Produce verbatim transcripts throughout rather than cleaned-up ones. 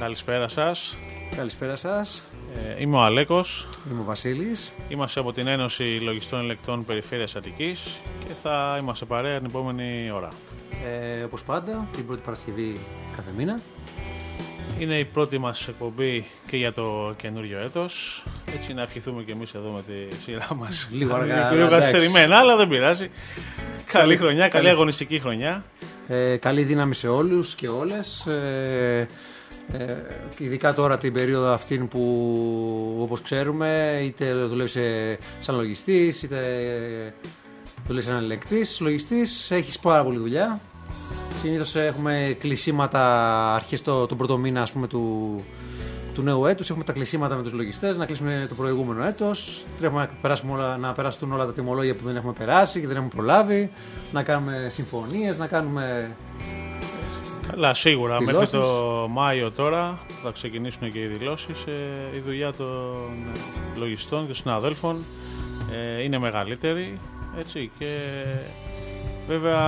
Καλησπέρα σας. Καλησπέρα σας. Ε, είμαι ο Αλέκος. Είμαι ο Βασίλης. Είμαστε από την Ένωση Λογιστών Ελεκτών Περιφέρειας Αττικής και θα είμαστε παρέα την επόμενη ώρα. Ε, όπως πάντα, την πρώτη Παρασκευή κάθε μήνα. Είναι η πρώτη μας εκπομπή και για το καινούριο έτος. Έτσι να ευχηθούμε και εμείς εδώ με τη σειρά μας. Λίγο αργά. Λίγο καθυστερημένα, αλλά δεν πειράζει. Καλή χρονιά, καλή αγωνιστική χρονιά. Ε, καλή δύναμη σε όλους και όλες. Ε, ε, ειδικά τώρα την περίοδο αυτή που, όπως ξέρουμε, είτε δουλεύει σαν λογιστής, είτε δουλεύει σαν ελεκτής. Λογιστής, έχεις πάρα πολλή δουλειά. Συνήθως έχουμε κλεισίματα αρχές το, τον πρώτο μήνα, ας πούμε, του, του νέου έτους. Έχουμε τα κλεισίματα με τους λογιστές, να κλείσουμε το προηγούμενο έτος. Τρέχουμε να, περάσουμε όλα, να περάσουν όλα τα τιμολόγια που δεν έχουμε περάσει και δεν έχουμε προλάβει. Να κάνουμε συμφωνίες, να κάνουμε... Καλά, σίγουρα. δηλώσεις. Μέχρι το Μάιο τώρα θα ξεκινήσουν και οι δηλώσεις. Ε, η δουλειά των λογιστών και των συναδέλφων ε, είναι μεγαλύτερη. Έτσι, και βέβαια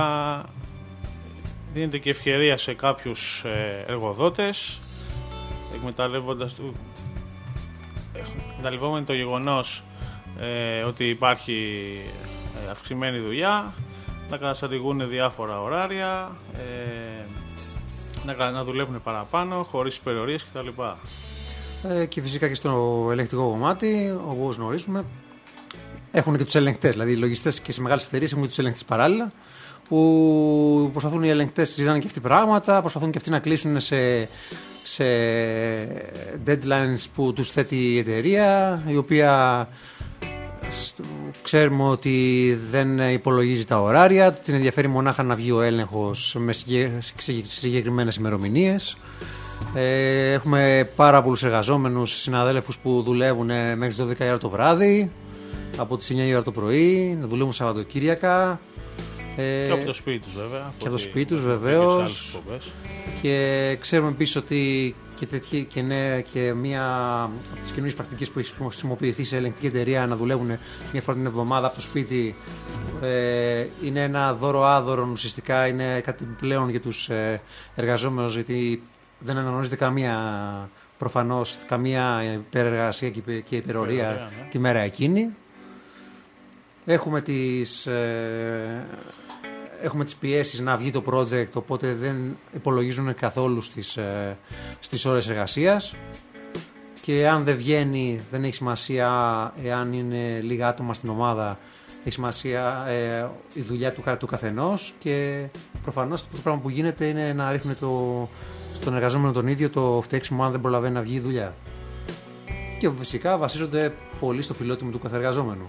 δίνεται και ευκαιρία σε κάποιους ε, εργοδότες, εκμεταλλεύοντας του, εκμεταλλευόμενοι το γεγονός ε, ότι υπάρχει ε, αυξημένη δουλειά, να καταστατηγούν διάφορα ωράρια, ε, να, να δουλεύουν παραπάνω, χωρίς υπερορίες κτλ. Ε, και φυσικά και στο ελεγκτικό κομμάτι, όπως γνωρίζουμε, έχουν και τους ελεγκτές. Δηλαδή οι λογιστές και σε μεγάλες εταιρείες έχουν και τους ελεγκτές παράλληλα, που προσπαθούν οι ελεγκτές, συζητάνε και αυτοί πράγματα, προσπαθούν και αυτοί να κλείσουν σε, σε deadlines που τους θέτει η εταιρεία, η οποία ξέρουμε ότι δεν υπολογίζει τα ωράρια, την ενδιαφέρει μονάχα να βγει ο έλεγχος με συγκεκριμένες ημερομηνίες. Ε, έχουμε πάρα πολλούς εργαζόμενους συναδέλφους που δουλεύουν μέχρι τις δώδεκα η ώρα το βράδυ, από τις εννιά η ώρα το πρωί, να δουλεύουν Σαββατοκύριακα. Και από το σπίτι τους βέβαια. Και από το σπίτι τους βεβαίως. Και ξέρουμε επίσης ότι και, τέτοι, και, ναι, και μία από τις καινούριες πρακτικές που έχει χρησιμοποιηθεί σε ελεγκτική εταιρεία, να δουλεύουν μία φορά την εβδομάδα από το σπίτι, ε, είναι ένα δώρο άδωρο, ουσιαστικά είναι κάτι πλέον για τους ε, εργαζόμενους, γιατί δεν αναγνωρίζεται καμία, προφανώς, καμία υπερεργασία και υπερορία ναι. τη μέρα εκείνη. Έχουμε τις, ε, έχουμε τις πιέσεις να βγει το project, οπότε δεν υπολογίζουν καθόλου στις, ε, στις ώρες εργασίας, και αν δεν βγαίνει δεν έχει σημασία εάν είναι λίγα άτομα στην ομάδα, έχει σημασία ε, η δουλειά του, του καθενός, και προφανώς το πράγμα που γίνεται είναι να ρίχνουν το, στον εργαζόμενο τον ίδιο το φταίξιμο αν δεν προλαβαίνει να βγει η δουλειά. Και φυσικά βασίζονται πολύ στο φιλότιμο του καθεργαζόμενου.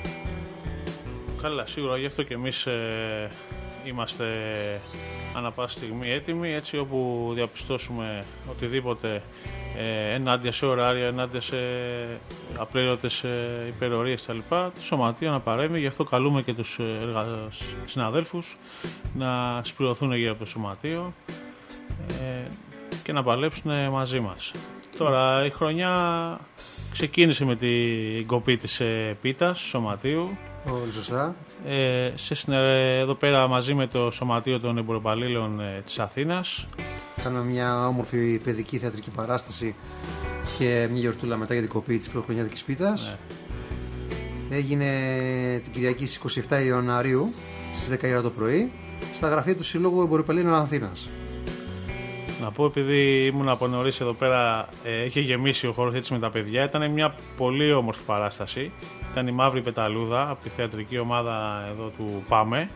Καλά, σίγουρα, γι' αυτό και εμείς ε, είμαστε ανά πάση στιγμή έτοιμοι, έτσι, όπου διαπιστώσουμε οτιδήποτε ε, ενάντια σε ωράρια, ενάντια σε απλήρωτες ε, υπερορίες κτλ. Το σωματείο να παρέμβει, γι' αυτό καλούμε και τους εργα... συναδέλφους να σπηρωθούν γύρω από το σωματείο ε, και να παλέψουν μαζί μας. Τώρα η χρονιά ξεκίνησε με την κοπή της ε, πίτας σωματείου. Πολύ σωστά. Ε, σε συνε... Εδώ πέρα μαζί με το Σωματείο των Εμποροπαλλήλων ε, της Αθήνας. Κάναμε μια όμορφη παιδική θεατρική παράσταση και μια γιορτούλα μετά για την κοπή της πρωτοχρονιάτικης πίτας. Ναι. Έγινε την Κυριακή στις είκοσι επτά Ιανουαρίου στις δέκα η ώρα το πρωί στα γραφεία του Συλλόγου Εμποροπαλλήλων Αθήνας. Να πω, επειδή ήμουν από νωρίς εδώ πέρα, ε, είχε γεμίσει ο χώρος έτσι με τα παιδιά. Ήταν μια πολύ όμορφη παράσταση. Ήταν η Μαύρη Πεταλούδα από τη θεατρική ομάδα εδώ του Πάμε.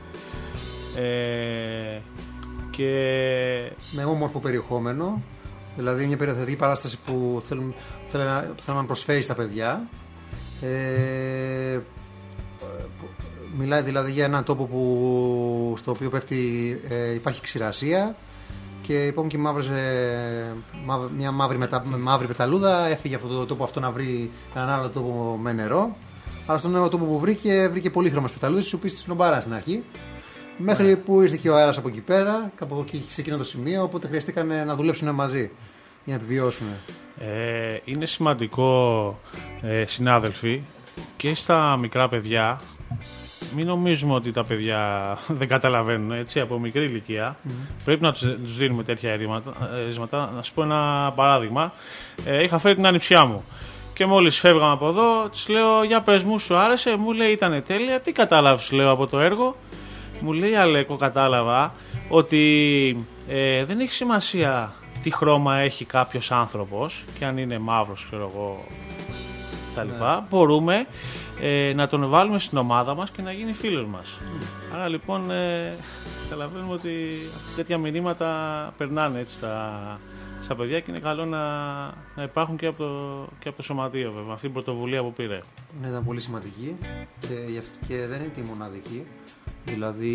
Ε, και... με όμορφο περιεχόμενο. Δηλαδή μια θεατρική παράσταση που θέλουμε, θέλουμε να προσφέρει στα παιδιά. Ε, μιλάει δηλαδή για έναν τόπο που, στο οποίο πέφτει, ε, υπάρχει ξηρασία. Και υπάρχουν και μαύρες, ε, μαύ, μια μαύρη, μετα, μαύρη πεταλούδα έφυγε από το τόπο αυτό να βρει έναν άλλο τόπο με νερό. Αλλά στον νέο τόπο που βρήκε, βρήκε πολύχρωμες πεταλούδες, τις οποίες τις σνομπάραν στην αρχή. Μέχρι yeah. που ήρθε και ο αέρας από εκεί πέρα, από εκεί σε εκείνο το σημείο, οπότε χρειαστήκαν να δουλέψουν μαζί για να επιβιώσουν. Ε, είναι σημαντικό, ε, συνάδελφοι, και στα μικρά παιδιά μην νομίζουμε ότι τα παιδιά δεν καταλαβαίνουν, έτσι, από μικρή ηλικία. Mm. Πρέπει να τους δίνουμε τέτοια ερίσματα. Να σας πω ένα παράδειγμα. Ε, είχα φέρει την ανιψιά μου και μόλις φεύγαμε από εδώ, της λέω, για πες μου, σου άρεσε? Μου λέει, ήτανε τέλεια. Τι κατάλαβες, λέω, από το έργο? Μου λέει, Αλέκο, κατάλαβα ότι ε, δεν έχει σημασία τι χρώμα έχει κάποιος άνθρωπος και αν είναι μαύρος, ξέρω εγώ, τα λοιπά. Yeah. Μπορούμε ε, να τον βάλουμε στην ομάδα μας και να γίνει φίλος μας. Mm. Άρα λοιπόν ε, καταλαβαίνουμε ότι τέτοια μηνύματα περνάνε έτσι στα, στα παιδιά και είναι καλό να, να υπάρχουν και από, το, και από το σωματείο, βέβαια, αυτή την πρωτοβουλία που πήρε. Ναι, ήταν πολύ σημαντική και, και δεν είναι τη μοναδική. Δηλαδή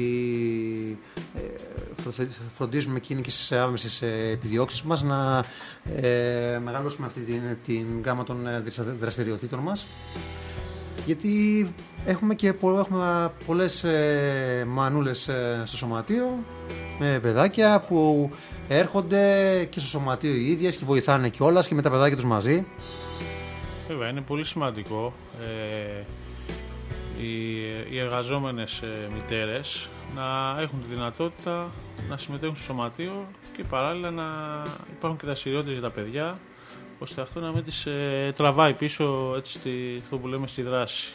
ε, φροντίζουμε εκείνη και στις άμεσες επιδιώξεις μας να ε, μεγαλώσουμε αυτή την, την γάμα των δραστηριοτήτων μας, γιατί έχουμε και έχουμε πολλές ε, μανούλες ε, στο σωματείο με παιδάκια που έρχονται και στο σωματείο οι ίδιες και βοηθάνε κιόλας και με τα παιδάκια τους μαζί. Βέβαια, είναι πολύ σημαντικό ε, οι εργαζόμενες μητέρες να έχουν τη δυνατότητα να συμμετέχουν στο σωματείο και παράλληλα να υπάρχουν και δραστηριότητες για τα παιδιά, ώστε αυτό να μην τις ε, τραβάει πίσω, έτσι, στη, αυτό που λέμε, στη δράση.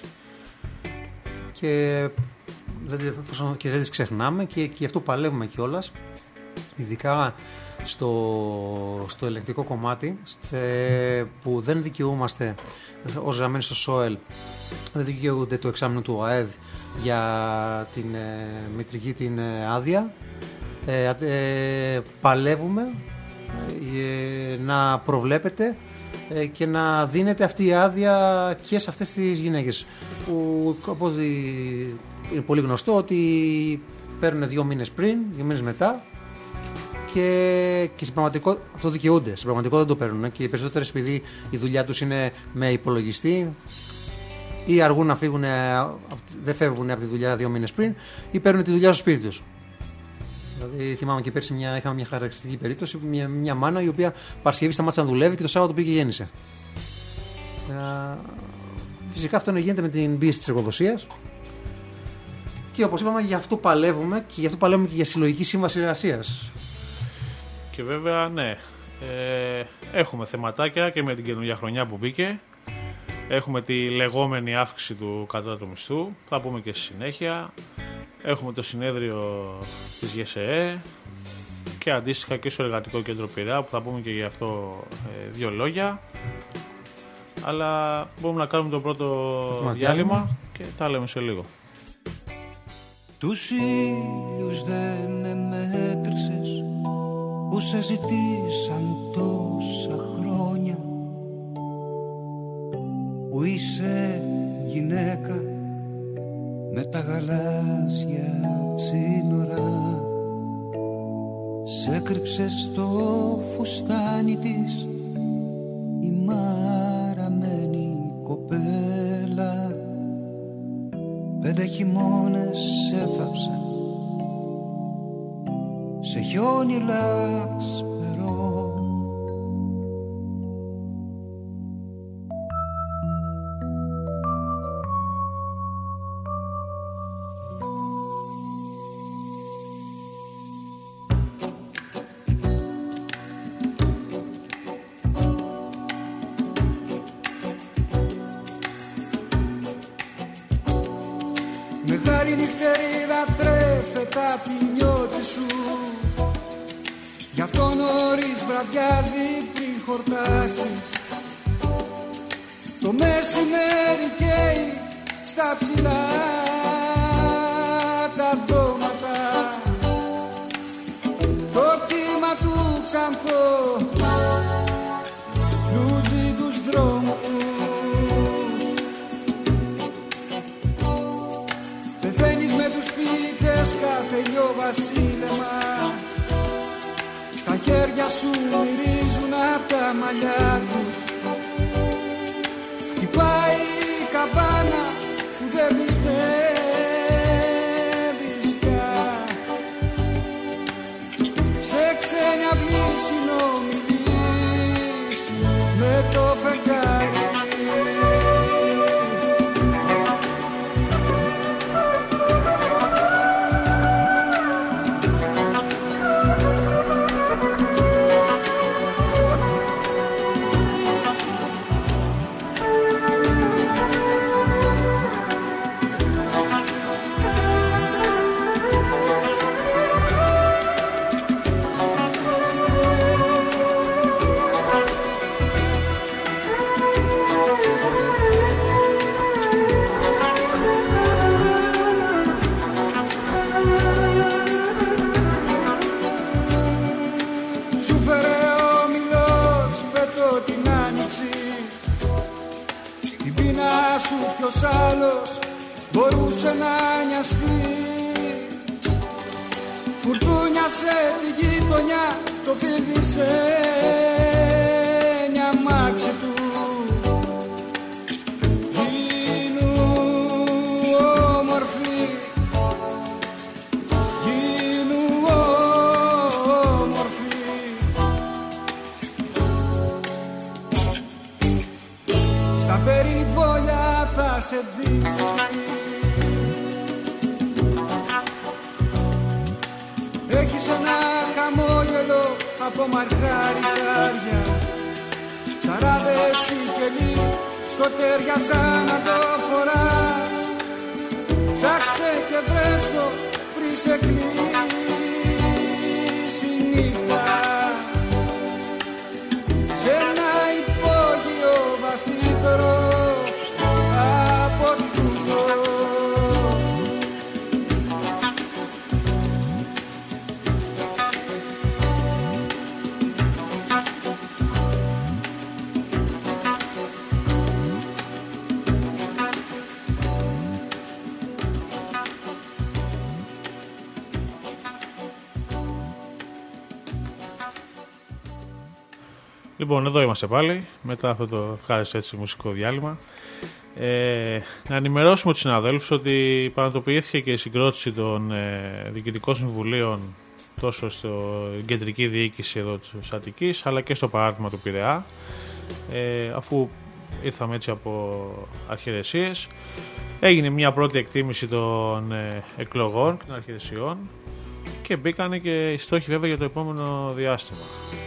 Και δεν, και δεν τις ξεχνάμε και, και γι' αυτό παλεύουμε κιόλας, ειδικά στο, στο ελεγκτικό κομμάτι, στε, που δεν δικαιούμαστε ως γραμμένοι στο ΣΟΕΛ, δεν δικαιούνται το εξάμηνο του ΟΑΕΔ για την ε, μητρική την ε, άδεια. Ε, ε, παλεύουμε ε, να προβλέπετε ε, και να δίνεται αυτή η άδεια και σε αυτές τις γυναίκες που, όπως είναι πολύ γνωστό, ότι παίρνουν δύο μήνες πριν, δύο μήνες μετά και, και στην πραγματικότητα αυτό δικαιούνται. Στην πραγματικότητα δεν το παίρνουν και οι περισσότερες, επειδή η δουλειά τους είναι με υπολογιστή ή αργούν να φύγουν, δεν φεύγουν από τη δουλειά δύο μήνες πριν ή παίρνουν τη δουλειά στο σπίτι τους. Δηλαδή, θυμάμαι και πέρσι μια, είχαμε μια χαρακτηριστική περίπτωση, μια, μια μάνα η οποία Παρασκευή σταμάτησε να δουλεύει και το Σάββατο πήγε και γέννησε. Ε, φυσικά αυτό γίνεται με την πίεση της εργοδοσίας. Και όπως είπαμε, γι' αυτό παλεύουμε και γι' αυτό παλεύουμε και για συλλογική σύμβαση εργασίας. Και βέβαια, ναι, ε, έχουμε θεματάκια και με την καινούργια χρονιά που μπήκε. Έχουμε τη λεγόμενη αύξηση του κατώτατου μισθού, θα πούμε και στη συνέχεια. Έχουμε το συνέδριο της ΓΕΣΕΕ και αντίστοιχα και στο Εργατικό Κέντρο Πειραιά, που θα πούμε και γι' αυτό ε, δύο λόγια. Αλλά μπορούμε να κάνουμε το πρώτο διάλειμμα, διάλειμμα και τα λέμε σε λίγο. Τους ήλιους δεν εμέτρησες που σε ζητήσαν τόσα χρόνια, που είσαι γυναίκα με τα γαλάζια τσίνορα, σε κρύψε στο φουστάνι της η μαραμένη κοπέλα. Πέντε χειμώνες σε θάψαν σε χιόνι λάσπερο. Μεγάλη νυχτερίδα τρέφεται απ' τη νιώτη σου, γι' αυτό νωρίς βραδιάζει πριν χορτάσεις. Το μεσημέρι καίει στα ψηλά τα δώματα, το κύμα του ξανθό λούζει τους δρόμους. Πεθαίνεις με τους φοιτητές κάθε λιό βασίλεμα, τα χέρια σου μυρίζουν απ' τα μαλλιά τους. Χτυπάει η καμπάνα που δεν πιστεύεις πια, σε ξένη αυλή συνομιλείς με το φεγγάρι. σου ποιος άλλος μπορούσε να νοιαστεί. Φουρτούνιασε τη γειτονιά, το φίλησε μια μάξι του. Γίνου όμορφη, γίνου όμορφη. Στα περιβόλια θα σε δείξει έχεις ένα χαμόγελο από μαρκάρικάρια. Ψαράδες ή κελί στο τέρια σαν να το φοράς. Ψάξε και βρες το πριν σε κλείσει νύχτα. Σε ένα υπόγειο βαθύτερο από τούτο. Λοιπόν, εδώ είμαστε πάλι, μετά αυτό το ευχάριστο έτσι μουσικό διάλειμμα. Ε, να ενημερώσουμε τους συναδέλφους ότι πραγματοποιήθηκε και η συγκρότηση των ε, διοικητικών συμβουλίων τόσο στην κεντρική διοίκηση εδώ της Αττικής, αλλά και στο παράρτημα του Πειραιά, ε, αφού ήρθαμε έτσι από αρχιερεσίες. Έγινε μια πρώτη εκτίμηση των ε, εκλογών και των αρχιερεσιών και μπήκανε και οι στόχοι βέβαια για το επόμενο διάστημα.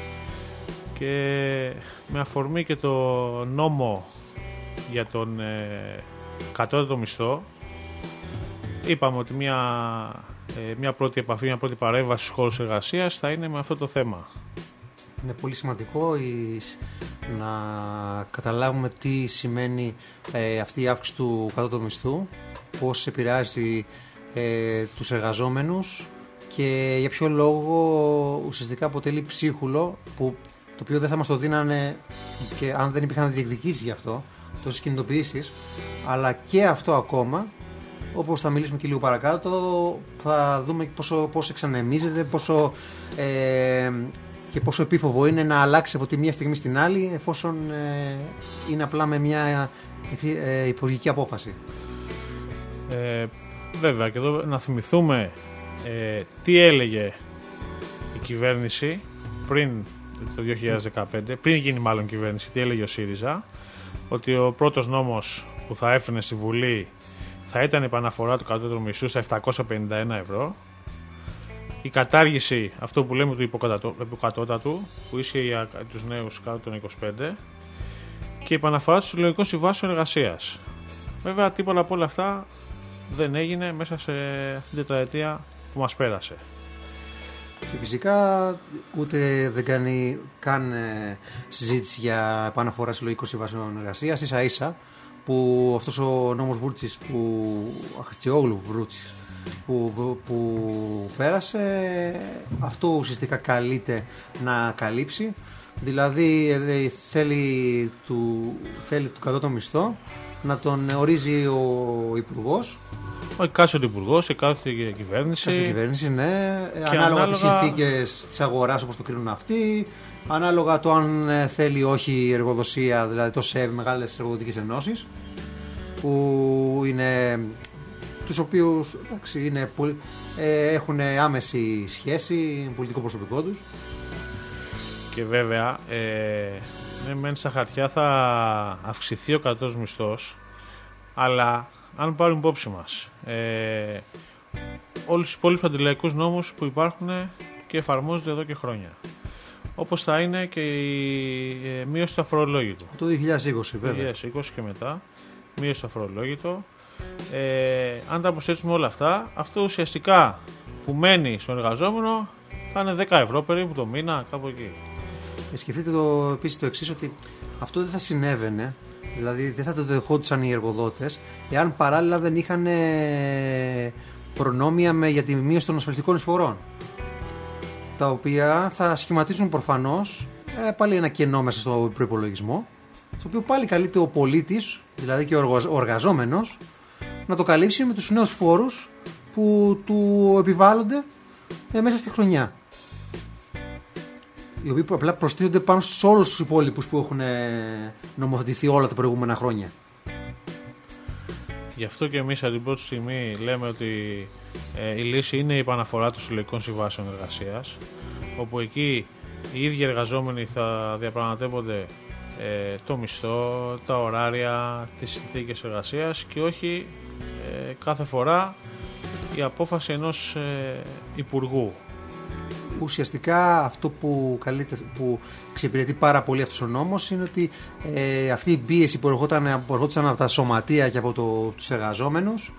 Και με αφορμή και το νόμο για τον ε, κατώτατο μισθό, είπαμε ότι μια, ε, μια πρώτη επαφή, μια πρώτη παρέμβαση στους χώρους εργασίας θα είναι με αυτό το θέμα. Είναι πολύ σημαντικό η, να καταλάβουμε τι σημαίνει ε, αυτή η αύξηση του κατώτατου μισθού, πώς επηρεάζει ε, τους εργαζόμενους και για ποιο λόγο ουσιαστικά αποτελεί ψίχουλο που το οποίο δεν θα μας το δίνανε και αν δεν υπήρχαν διεκδικήσεις γι' αυτό, τόσες κινητοποιήσεις, αλλά και αυτό ακόμα, όπως θα μιλήσουμε και λίγο παρακάτω, θα δούμε πόσο, πόσο εξανεμίζεται, πόσο, ε, και πόσο επίφοβο είναι να αλλάξει από τη μία στιγμή στην άλλη, εφόσον ε, είναι απλά με μια ε, υπουργική απόφαση. Ε, βέβαια, και εδώ να θυμηθούμε ε, τι έλεγε η κυβέρνηση πριν το δύο χιλιάδες δεκαπέντε, πριν γίνει μάλλον κυβέρνηση, τι έλεγε ο ΣΥΡΙΖΑ, ότι ο πρώτος νόμος που θα έφερνε στη Βουλή θα ήταν η επαναφορά του κατώτατου μισθού στα επτακόσια πενήντα ένα ευρώ, η κατάργηση, αυτό που λέμε του υποκατώτατου, που ίσχυε για τους νέους κάτω των είκοσι πέντε, και η επαναφορά του συλλογικών συμβάσεων εργασίας. Βέβαια, τίποτα από όλα αυτά δεν έγινε μέσα σε αυτήν την τετραετία που μας πέρασε. Και φυσικά ούτε δεν κάνει καν συζήτηση για επαναφορά συλλογικών συμβάσεων εργασίας. Ίσα ίσα που αυτός ο νόμος Βούρτσης, που Αχτσιόγλου Βρούτσης, που, που πέρασε, αυτό ουσιαστικά καλείται να καλύψει. Δηλαδή θέλει του, θέλει του κατώτατο μισθό να τον ορίζει ο Υπουργός. Ο εκάστοτε υπουργός, η εκάστοτε κυβέρνηση. Εκάστοτε κυβέρνηση, ναι. Ανάλογα, ανάλογα τις συνθήκες της αγοράς όπως το κρίνουν αυτοί. Ανάλογα το αν θέλει όχι η εργοδοσία, δηλαδή το ΣΕΒ, μεγάλες εργοδοτικές ενώσεις, που είναι, τους οποίους εντάξει, είναι, ε, έχουν άμεση σχέση, πολιτικό προσωπικό τους. Και βέβαια, ε, ναι, μεν στα χαρτιά θα αυξηθεί ο κατώτατος μισθός, αλλά αν πάρουμε υπόψη μας ε, όλους τους υπόλοιπους αντιλαϊκούς νόμους που υπάρχουν και εφαρμόζονται εδώ και χρόνια, όπως θα είναι και η ε, μείωση του αφορολόγητου το δύο χιλιάδες είκοσι, βέβαια. δύο χιλιάδες είκοσι και μετά, μείωση του αφορολόγητου. Ε, αν τα προσθέσουμε όλα αυτά, αυτό ουσιαστικά που μένει στον εργαζόμενο θα είναι δέκα ευρώ περίπου το μήνα, κάπου εκεί. Ε, σκεφτείτε το, επίσης το εξής, ότι αυτό δεν θα συνέβαινε, δηλαδή δεν θα το δεχόντουσαν οι εργοδότες, εάν παράλληλα δεν είχαν προνόμια με, για τη μείωση των ασφαλιστικών εισφορών, τα οποία θα σχηματίζουν προφανώς ε, πάλι ένα κενό μέσα στο προϋπολογισμό στο οποίο πάλι καλείται ο πολίτης, δηλαδή και ο εργαζόμενος, να το καλύψει με τους νέους φόρους που του επιβάλλονται ε, μέσα στη χρονιά. Οι οποίοι απλά προστίθονται πάνω σε όλους τους υπόλοιπους που έχουν νομοθετηθεί όλα τα προηγούμενα χρόνια. Γι' αυτό και εμείς από την πρώτη στιγμή λέμε ότι ε, η λύση είναι η επαναφορά των συλλογικών συμβάσεων εργασίας, όπου εκεί οι ίδιοι εργαζόμενοι θα διαπραγματεύονται ε, το μισθό, τα ωράρια, τις συνθήκες εργασίας και όχι ε, κάθε φορά η απόφαση ενός ε, υπουργού. Ουσιαστικά αυτό που, καλείται, που εξυπηρετεί πάρα πολύ αυτός ο νόμος είναι ότι ε, αυτή η πίεση που ερχόταν από τα σωματεία και από το, τους εργαζόμενους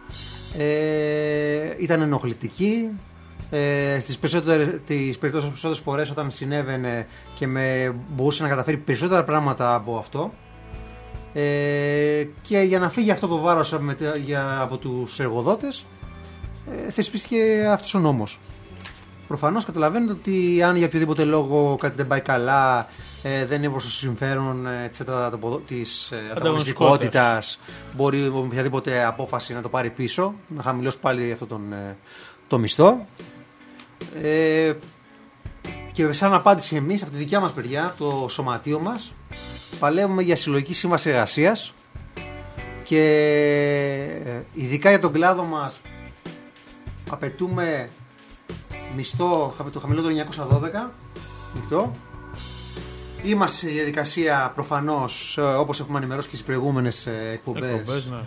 ε, ήταν ενοχλητική. Ε, στις περισσότερες, τις περισσότερες φορές όταν συνέβαινε και με, μπορούσε να καταφέρει περισσότερα πράγματα από αυτό ε, και για να φύγει αυτό το βάρος από, για, από τους εργοδότες ε, θεσπίστηκε αυτός ο νόμος. Προφανώς καταλαβαίνετε ότι αν για οποιοδήποτε λόγο κάτι δεν πάει καλά, ε, δεν είναι προς το συμφέρον ε, της ε, ανταγωνιστικότητας, μπορεί οποιαδήποτε απόφαση να το πάρει πίσω, να χαμηλώσει πάλι αυτό τον, ε, το μισθό. Ε, και σαν απάντηση εμείς από τη δικιά μας παιδιά, το σωματείο μας, παλεύουμε για συλλογική σύμβαση εργασίας και ε, ειδικά για τον κλάδο μας απαιτούμε μισθό το χαμηλότερο εννιακόσια δώδεκα μισθό. Είμαστε σε διαδικασία προφανώς, όπως έχουμε ενημερώσει και στις προηγούμενες εκπομπές, εκπομπές ναι.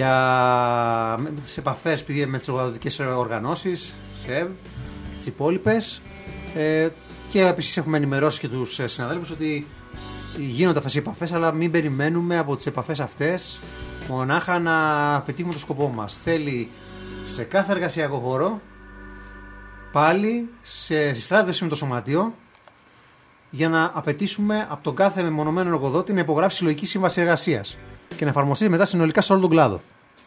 για, σε επαφές με τις εργοδοτικές οργανώσεις, ΣΕΒ, τις υπόλοιπες ε, και επίσης έχουμε ενημερώσει και τους συναδέλφους ότι γίνονται αυτές οι επαφές, αλλά μην περιμένουμε από τις επαφές αυτές μονάχα να πετύχουμε το σκοπό μας. Θέλει σε κάθε εργασιακό χώρο πάλι σε συστράτευση με το σωματείο για να απαιτήσουμε από τον κάθε μεμονωμένο εργοδότη να υπογράψει συλλογική σύμβαση εργασίας και να εφαρμοστεί μετά συνολικά σε όλο τον κλάδο.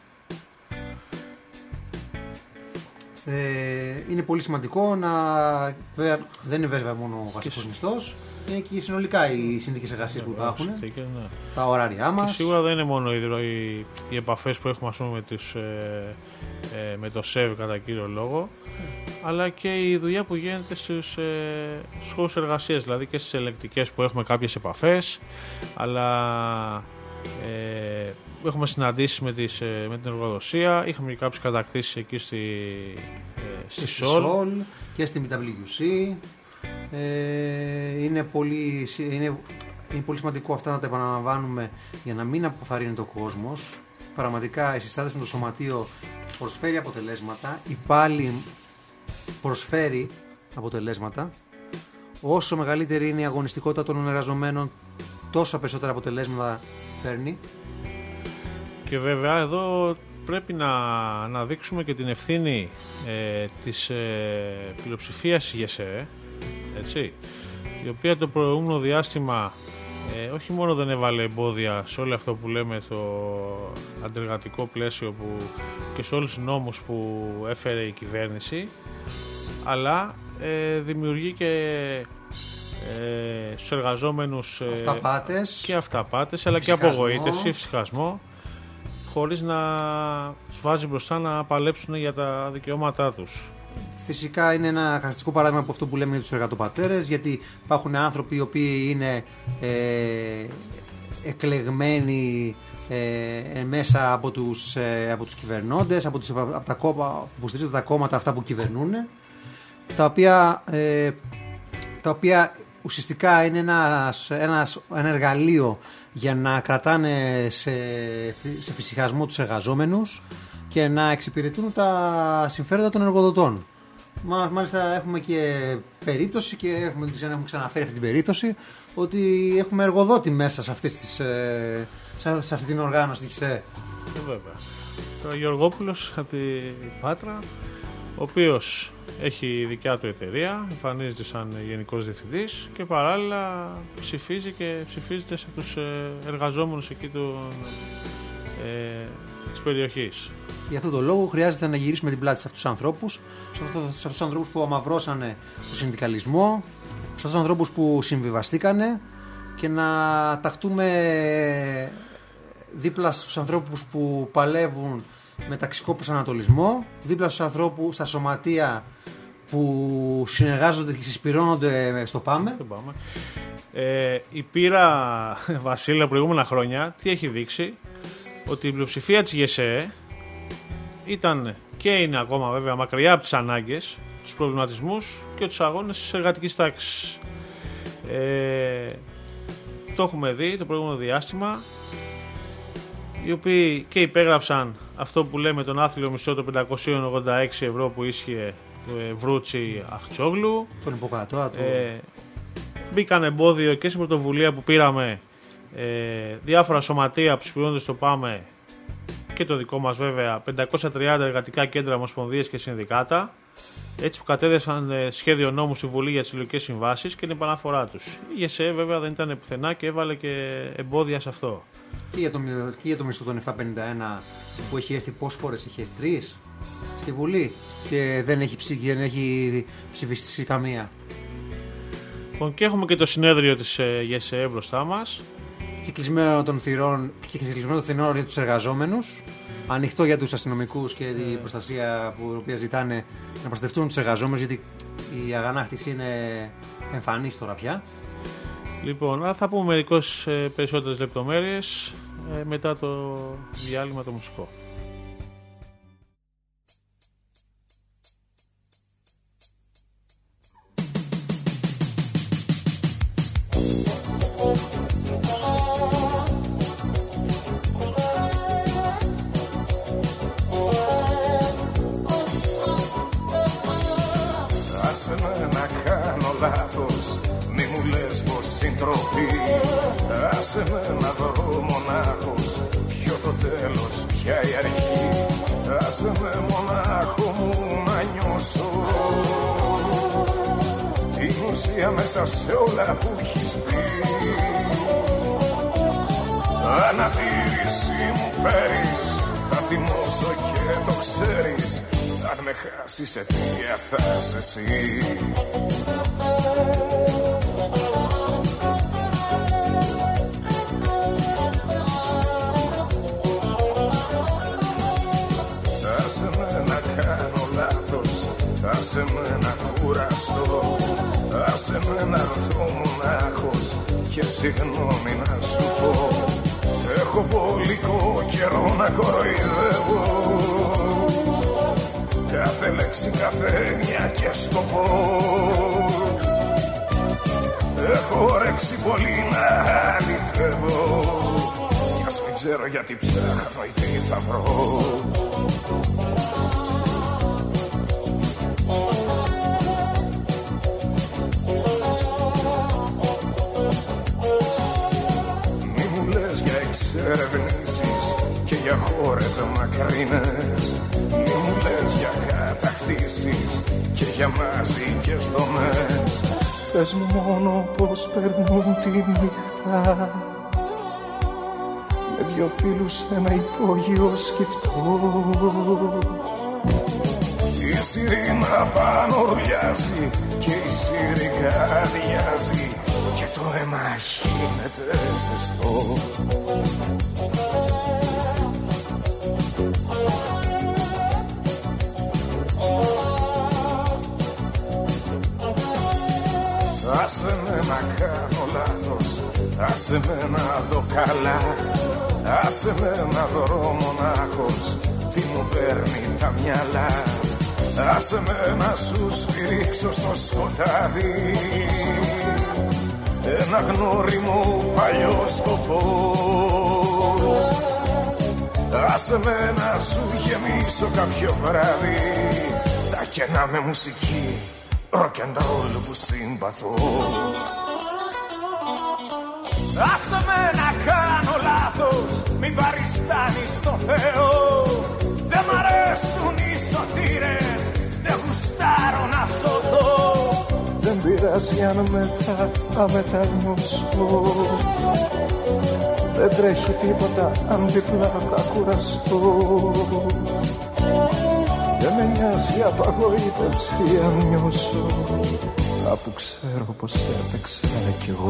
Ε, είναι πολύ σημαντικό να. Βέβαια, δεν είναι βέβαια μόνο ο βασικός μισθός, είναι και συνολικά οι συνθήκες εργασίας που υπάρχουν, συνθήκες, ναι. τα ωράρια μας. Και σίγουρα δεν είναι μόνο οι, οι επαφές που έχουμε ας πούμε, με, τις, ε, ε, με το ΣΕΒ κατά κύριο λόγο, αλλά και η δουλειά που γίνεται στους, ε, στους χώρους εργασίας, δηλαδή και στις ελεκτικές που έχουμε κάποιες επαφές, αλλά ε, έχουμε συναντήσεις με, τις, ε, με την εργοδοσία, είχαμε και κάποιες κατακτήσεις εκεί στη, ε, στη ΣΟΛ και στη Μι Ντάμπλιου Σι. Ε, είναι, πολύ, είναι, είναι πολύ σημαντικό αυτά να τα επαναλαμβάνουμε για να μην αποθαρρύνεται ο κόσμος. Πραγματικά η συστάτηση με το σωματείο προσφέρει αποτελέσματα, η πάλι προσφέρει αποτελέσματα. Όσο μεγαλύτερη είναι η αγωνιστικότητα των εργαζομένων, τόσο περισσότερα αποτελέσματα φέρνει. Και βέβαια εδώ πρέπει να, να δείξουμε και την ευθύνη ε, της ε, πλειοψηφίας ΓΕΣΕ, έτσι, η οποία το προηγούμενο διάστημα ε, όχι μόνο δεν έβαλε εμπόδια σε όλο αυτό που λέμε το αντεργατικό πλαίσιο που, και σε όλους τους νόμους που έφερε η κυβέρνηση, αλλά ε, δημιουργεί και ε, στους εργαζόμενους ε, αυταπάτες, και αυταπάτες, αλλά και απογοήτευση, φυσικασμό, χωρίς να τους βάζει μπροστά να παλέψουν για τα δικαιώματά τους. Φυσικά είναι ένα χαρακτηριστικό παράδειγμα από αυτό που λέμε για τους εργατοπατέρες, γιατί υπάρχουν άνθρωποι οι οποίοι είναι ε, εκλεγμένοι ε, μέσα από τους, ε, από τους κυβερνώντες, από, τους, από τα κόμματα, που στηρίζονται τα κόμματα αυτά που κυβερνούν, τα οποία, ε, τα οποία ουσιαστικά είναι ένας, ένας, ένα εργαλείο για να κρατάνε σε, σε φυσικασμό τους εργαζόμενους και να εξυπηρετούν τα συμφέροντα των εργοδοτών. Μάλιστα έχουμε και περίπτωση και έχουμε, έχουμε ξαναφέρει αυτή την περίπτωση ότι έχουμε εργοδότη μέσα σε, αυτές τις, σε αυτή την οργάνωση της ΚΣΕ. Ε, βέβαια. Ο Γεωργόπουλος από την Πάτρα, ο οποίος έχει δικιά του εταιρεία, εμφανίζεται σαν γενικός διευθυντής και παράλληλα ψηφίζει και ψηφίζεται σε τους εργαζόμενους εκεί του, ε, της περιοχής. Για αυτόν τον λόγο χρειάζεται να γυρίσουμε την πλάτη σε αυτούς τους ανθρώπους, σε αυτούς τους ανθρώπους που αμαυρώσανε το συνδικαλισμό, σε αυτούς τους ανθρώπους που συμβιβαστήκανε και να ταχτούμε δίπλα στους ανθρώπους που παλεύουν με ταξικό προσανατολισμό, δίπλα στους ανθρώπους, στα σωματεία που συνεργάζονται και συσπυρώνονται στο ΠΑΜΕ. Ε, η πείρα, Βασίλη, προηγούμενα χρόνια τι έχει δείξει? Ότι η πλειοψηφία της ΓΕΣΕΕ ήταν και είναι ακόμα βέβαια μακριά από τις ανάγκες, τους προβληματισμούς και τους αγώνες της εργατικής τάξης. Ε, το έχουμε δει το προηγούμενο διάστημα, οι οποίοι και υπέγραψαν αυτό που λέμε τον άθλιο μισθό των πεντακόσια ογδόντα έξι ευρώ που ίσχυε του Βρούτσι Αχτσόγλου. Τον υποκρατώ. Το... Ε, μπήκαν εμπόδιο και στην πρωτοβουλία που πήραμε, ε, διάφορα σωματεία που συσπηρώνονται στο ΠΑΜΕ και το δικό μας βέβαια, πεντακόσια τριάντα εργατικά κέντρα, ομοσπονδίες και συνδικάτα, έτσι που κατέδεσαν ε, σχέδιο νόμου στη Βουλή για τις συλλογικές συμβάσεις και την επαναφορά τους. Η ΓΕΣΕΕ βέβαια δεν ήταν πουθενά και έβαλε και εμπόδια σε αυτό. Και για το, και για το μισθό των επτακόσια πενήντα ένα που έχει έρθει, πόσες φορές έχει έρθει? Τρεις στη Βουλή και δεν έχει, ψη, δεν έχει ψηφιστεί καμία. Λοιπόν, και έχουμε και το συνέδριο της ε, ΓΕΣΕΕ μπροστά μας. Και κλεισμένο των θυρών, και κλεισμένο των θυρών για τους εργαζόμενους. Ανοιχτό για τους αστυνομικούς και την προστασία που οποία ζητάνε να προστατευτούν τους εργαζόμενους, γιατί η αγανάκτηση είναι εμφανής τώρα πια. Λοιπόν, θα πούμε μερικώς ε, περισσότερες λεπτομέρειες ε, μετά το διάλειμμα το μουσικό. Άσε με να κάνω λάθος, μη μου λες πως είναι τροπή. Άσε με να βρω μονάχος, ποιο το τέλος, ποια η αρχή. Άσε με μονάχο μου να νιώσω την ουσία μέσα σε όλα που έχεις πει. Ανατήρηση μου φέρεις, θα θυμώσω και το ξέρεις. Αν με χάσεις αιτία θα είσαι εσύ. Άσε με να κάνω λάθος, άσε με να κουραστώ. Άσε με να έρθω μονάχος και συγγνώμη να σου πω. Έχω πολικό καιρό να κοροϊδεύω, κάθε λέξη, κάθε έννοια και σκοπό. Έχω όρεξη πολύ να αληθεύω, κι ας μην ξέρω γιατί ψάχνω ή τι θα βρω. Μη μου λες για εξερευνήσεις και για χώρες μακρινές. Μη μου λες για κατακτήσεις και για μαζικές δομές. Πες μου μόνο πως περνούν τη νύχτα με δυο φίλους σε ένα υπόγειο σκεφτό. Η σιρήνα πάνω ουρλιάζει και η σιρήγα αδειάζει και το αίμα γίνεται ζεστό. Άσε με να κάνω λάθος, άσε με να δω καλά. Άσε με να βρω μονάχος τι μου παίρνει τα μυαλά. Άσε με να σου σφυρίξω στο σκοτάδι ένα γνώριμο παλιό σκοπό. Άσε με να σου γεμίσω κάποιο βράδυ τα κενά με μουσική rock and roll που συμπαθώ. Άσε με να κάνω λάθος, μην παριστάνεις το Θεό. Δεν μ' αρέσουν οι σωτήρες, δεν γουστάρω να σωθώ. Δεν πειράζει αν μετά θα μετανιώσω. Δεν τρέχει τίποτα αν διπλά θα κουραστώ. Δεν με νοιάζει απαγοήτευση αν νιώσω. αφού ξέρω πως έπαιξα κι εγώ.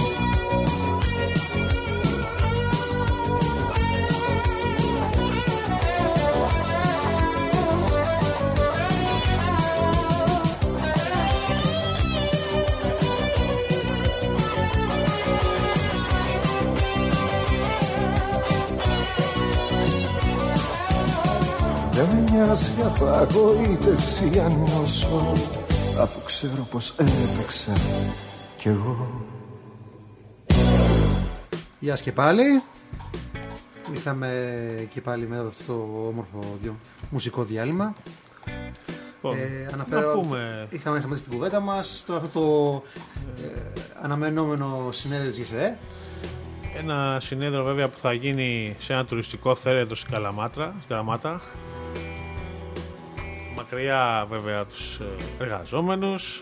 Δεν με νοιάζει απαγοήτευση αν νιώσω, αφού ξέρω πως έπαιξα κι εγώ. Γεια και πάλι. Ήρθαμε και πάλι μετά από αυτό το όμορφο μουσικό διάλειμμα. Oh, ε, αναφέρω, πούμε... Είχαμε σταματήσει την κουβέντα μας στο αυτό το ε, αναμενόμενο συνέδριο της ΓΕΣΕΕ. Ένα συνέδριο βέβαια που θα γίνει σε ένα τουριστικό θέρετρο στην Καλαμάτα. Μακριά βέβαια από τους εργαζόμενους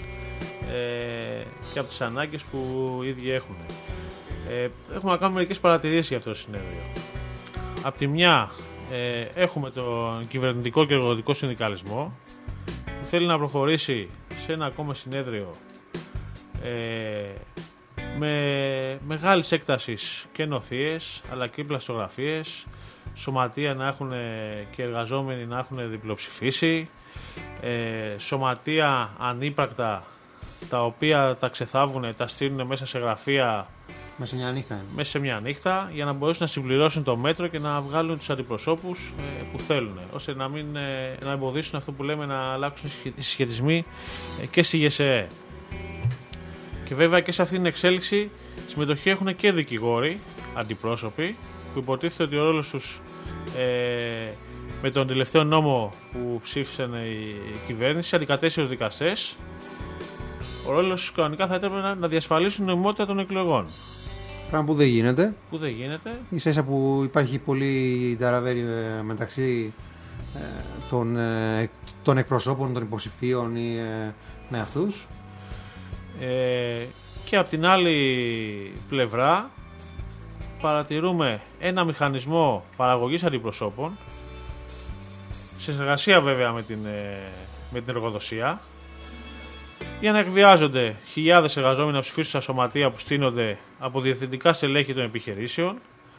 ε, και από τις ανάγκες που οι ίδιοι έχουν. Ε, έχουμε να κάνουμε μερικές παρατηρήσεις για αυτό το συνέδριο. Απ' τη μια ε, έχουμε τον κυβερνητικό και εργοδοτικό συνδικαλισμό που θέλει να προχωρήσει σε ένα ακόμα συνέδριο ε, με μεγάλης έκτασης και νοθείες αλλά και πλαστογραφίες, σωματεία να έχουν και εργαζόμενοι να έχουν διπλοψηφίσει, ε, σωματεία ανύπρακτα τα οποία τα ξεθάβουν, τα στείλουν μέσα σε γραφεία μέσα σε μια νύχτα, μέσα σε μια νύχτα για να μπορέσουν να συμπληρώσουν το μέτρο και να βγάλουν τους αντιπροσώπους ε, που θέλουν, ώστε να, μην, ε, να εμποδίσουν αυτό που λέμε να αλλάξουν οι συσχετισμοί ε, και στη ΓΕΣΕΕ. Και βέβαια και σε αυτήν την εξέλιξη συμμετοχή έχουν και δικηγόροι, αντιπρόσωποι, που υποτίθεται ότι ο ρόλος τους ε, με τον τελευταίο νόμο που ψήφισαν η κυβέρνηση αντικατέστησε τους δικαστές. Ο ρόλος τους κανονικά θα έπρεπε να, να διασφαλίσουν την νομιμότητα των εκλογών. Πράγμα που δεν γίνεται. Που δεν γίνεται. Ίσα ίσα που υπάρχει πολύ ταραβέρι μεταξύ ε, των, ε, των εκπροσώπων, των υποψηφίων ή ε, με αυτούς. Ε, και από την άλλη πλευρά παρατηρούμε ένα μηχανισμό παραγωγής αντιπροσώπων σε συνεργασία βέβαια με την, με την εργοδοσία για να εκβιάζονται χιλιάδες εργαζόμενοι να ψηφίσουν στα σωματεία που στείνονται από διευθυντικά στελέχη των επιχειρήσεων,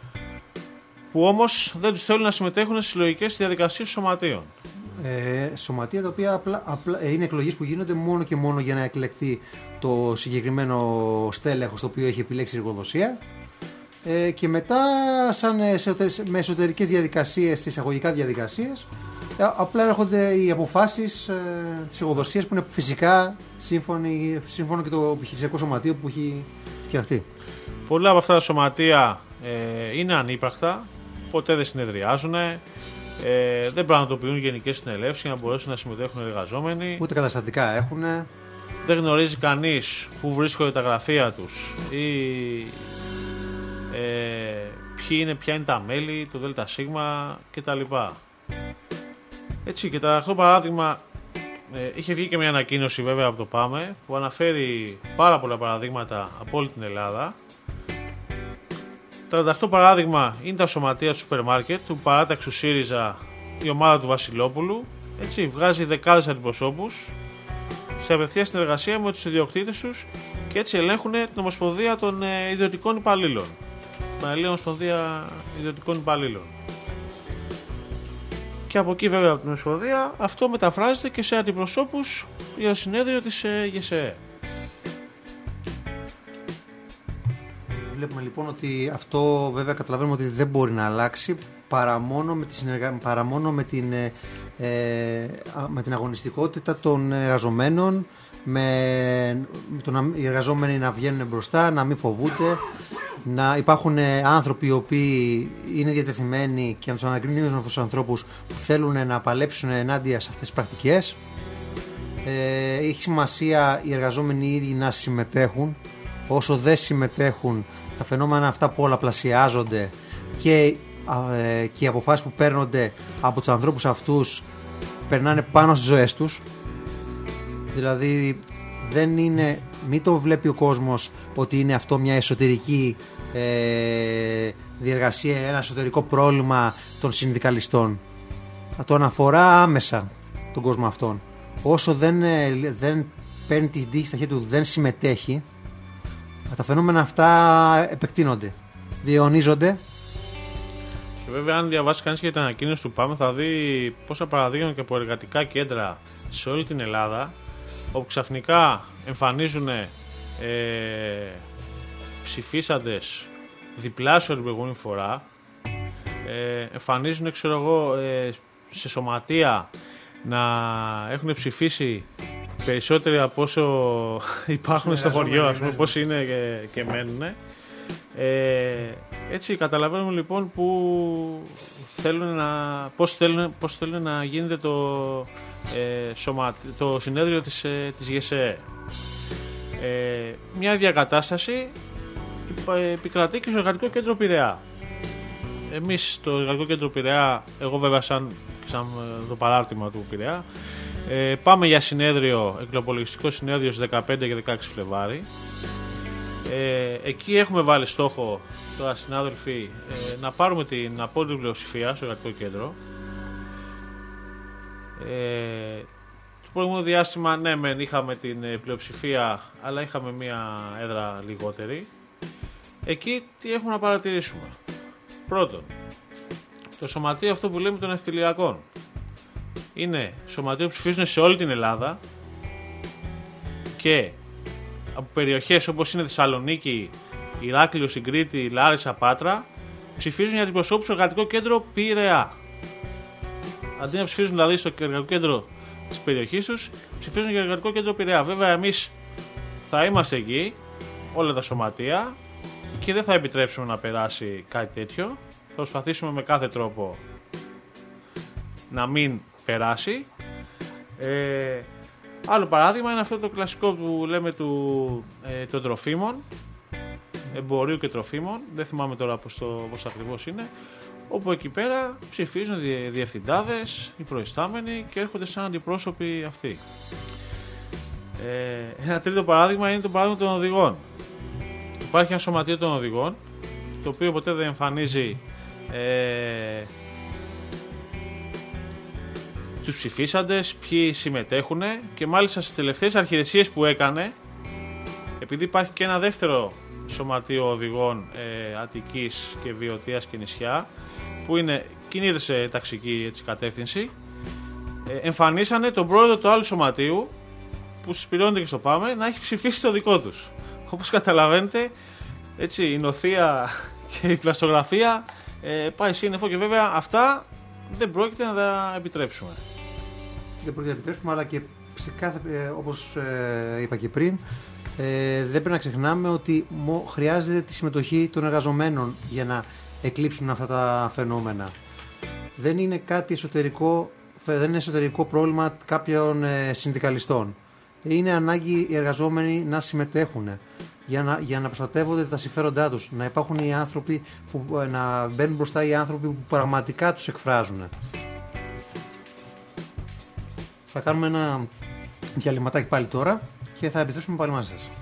που όμως δεν τους θέλουν να συμμετέχουν στις συλλογικές διαδικασίες των σωματείων. Ε, σωματεία τα οποία απλά, απλά, είναι εκλογές που γίνονται μόνο και μόνο για να εκλεχθεί το συγκεκριμένο στέλεχος το οποίο έχει επιλέξει η εργοδοσία, ε, και μετά σαν εσωτερ, με εσωτερικές διαδικασίες, εισαγωγικά διαδικασίες, ε, απλά έρχονται οι αποφάσεις ε, της εργοδοσίας που είναι φυσικά σύμφωνο και το επιχειρησιακό σωματείο που έχει φτιαχτεί. Πολλά από αυτά τα σωματεία ε, είναι ανύπρακτα, ποτέ δεν συνεδριάζουν. Ε, δεν πραγματοποιούν γενικές συνελεύσεις για να μπορέσουν να συμμετέχουν οι εργαζόμενοι. Ούτε καταστατικά έχουν. Δεν γνωρίζει κανείς πού βρίσκονται τα γραφεία τους ή ε, ποιοι είναι, ποια είναι τα μέλη, το ΔΣ κτλ. Έτσι, και το παράδειγμα, ε, είχε βγει και μια ανακοίνωση βέβαια από το ΠΑΜΕ που αναφέρει πάρα πολλά παραδείγματα από όλη την Ελλάδα. τριάντα οκτώ παράδειγμα είναι τα σωματεία του σούπερ μάρκετ του παράταξου ΣΥΡΙΖΑ, η ομάδα του Βασιλόπουλου. Έτσι, βγάζει δεκάδες αντιπροσώπους σε απευθεία συνεργασία με τους ιδιοκτήτες τους και έτσι ελέγχουν την Ομοσπονδία των ε, Ιδιωτικών Υπαλλήλων. Πανελλήνια Ομοσπονδία Ιδιωτικών Υπαλλήλων. Και από εκεί βέβαια από την Ομοσπονδία αυτό μεταφράζεται και σε αντιπροσώπους για το συνέδριο της ε, ΓΕΣΕΕ. Βλέπουμε λοιπόν ότι αυτό βέβαια καταλαβαίνουμε ότι δεν μπορεί να αλλάξει παρά μόνο με, τη συνεργα... παρά μόνο με, την, ε, με την αγωνιστικότητα των εργαζομένων, με, με το να, οι εργαζόμενοι να βγαίνουν μπροστά, να μην φοβούνται, να υπάρχουν άνθρωποι οι οποίοι είναι διατεθειμένοι και να τους ανακρίνουν αυτούς τους ανθρώπους που θέλουν να παλέψουν ενάντια σε αυτές τις πρακτικές. Ε, έχει σημασία οι εργαζόμενοι οι ίδιοι να συμμετέχουν. Όσο δεν συμμετέχουν, τα φαινόμενα αυτά πολλαπλασιάζονται και, ε, και οι αποφάσεις που παίρνονται από τους ανθρώπους αυτούς περνάνε πάνω στις ζωές τους. Δηλαδή δεν είναι, μην το βλέπει ο κόσμος ότι είναι αυτό μια εσωτερική ε, διεργασία, ένα εσωτερικό πρόβλημα των συνδικαλιστών. Θα τον αφορά άμεσα τον κόσμο αυτόν. Όσο δεν, δεν παίρνει την τύχη στα χέρια του, δεν συμμετέχει, τα φαινόμενα αυτά επεκτείνονται, διαιωνίζονται. Και βέβαια, αν διαβάσει κανείς και την ανακοίνωση του ΠΑΜ, θα δει πόσα παραδείγματα και από εργατικά κέντρα σε όλη την Ελλάδα, όπου ξαφνικά εμφανίζουν ε, ψηφίσαντες διπλάσιο την προηγούμενη φορά, ε, εμφανίζουν, ξέρω εγώ, ε, σε σωματεία να έχουν ψηφίσει περισσότεροι από όσο υπάρχουν στο χωριό, ας πούμε, πόσοι είναι και, και μένουν. Ε, έτσι καταλαβαίνουμε λοιπόν που θέλουν να, πώς, θέλουν, πώς θέλουν να γίνεται το, ε, σωμα, το συνέδριο της, ε, της ΓΕΣΕΕ. Ε, μια διακατάσταση επικρατεί και στο Εργατικό Κέντρο Πειραιά. Εμείς στο Εργατικό Κέντρο Πειραιά, εγώ βέβαια σαν, σαν το παράρτημα του Πειραιά, ε, πάμε για συνέδριο, εκλογικό συνέδριο στις δεκαπέντε και δεκαέξι Φλεβάρι. Ε, εκεί έχουμε βάλει στόχο, τώρα συνάδελφοι, ε, να πάρουμε την απόλυτη πλειοψηφία στο Εργατικό Κέντρο. Ε, το προηγούμενο διάστημα, ναι μεν είχαμε την πλειοψηφία, αλλά είχαμε μία έδρα λιγότερη. Εκεί τι έχουμε να παρατηρήσουμε? Πρώτον, το σωματείο αυτό που λέμε των ευτιλιακών είναι σωματείο που ψηφίζουν σε όλη την Ελλάδα και από περιοχές όπως είναι Θεσσαλονίκη, Ηράκλειο, Συγκρίτη, Λάρισα, Πάτρα, ψηφίζουν για την προσώπου στο Εργατικό Κέντρο Πειραιά. Αντί να ψηφίζουν δηλαδή στο Εργατικό Κέντρο της περιοχής τους, ψηφίζουν για το Εργατικό Κέντρο Πειραιά. Βέβαια, εμείς θα είμαστε εκεί, όλα τα σωματεία, και δεν θα επιτρέψουμε να περάσει κάτι τέτοιο. Θα προσπαθήσουμε με κάθε τρόπο να μην περάσει. Ε, άλλο παράδειγμα είναι αυτό το κλασικό που λέμε του, ε, των τροφίμων, εμπορίου και τροφίμων, δεν θυμάμαι τώρα πώς, το, πώς ακριβώς είναι, όπου εκεί πέρα ψηφίζουν οι διευθυντάδες, οι προϊστάμενοι και έρχονται σαν αντιπρόσωποι αυτοί. Ε, ένα τρίτο παράδειγμα είναι το παράδειγμα των οδηγών. Υπάρχει ένα σωματείο των οδηγών, το οποίο ποτέ δεν εμφανίζει ε, τους ψηφίσαντες, ποιοι συμμετέχουν, και μάλιστα στις τελευταίες αρχιερεσίες που έκανε, επειδή υπάρχει και ένα δεύτερο σωματείο οδηγών ε, Αττικής και Βιωτίας και νησιά, που είναι κινείται σε ταξική έτσι, κατεύθυνση, ε, εμφανίσανε τον πρόεδρο του άλλου σωματείου, που συσπηρώνεται και στο ΠΑΜΕ, να έχει ψηφίσει το δικό τους. Όπως καταλαβαίνετε, έτσι, η νοθεία και η πλαστογραφία ε, πάει σύννεφο, και βέβαια αυτά δεν πρόκειται να τα επιτρέψουμε. Δεν πρόκειται να επιτρέψουμε, αλλά και σε κάθε, ε, όπως ε, είπα και πριν, ε, δεν πρέπει να ξεχνάμε ότι μο, χρειάζεται τη συμμετοχή των εργαζομένων για να εκλείψουν αυτά τα φαινόμενα. Δεν είναι κάτι εσωτερικό, δεν είναι εσωτερικό πρόβλημα κάποιων ε, συνδικαλιστών. Είναι ανάγκη οι εργαζόμενοι να συμμετέχουν για να, για να προστατεύονται τα συμφέροντά τους. Να υπάρχουν οι άνθρωποι που, να μπαίνουν μπροστά οι άνθρωποι που πραγματικά τους εκφράζουν. Θα κάνουμε ένα διαλυματάκι πάλι τώρα και θα επιστρέψουμε πάλι μαζί σας.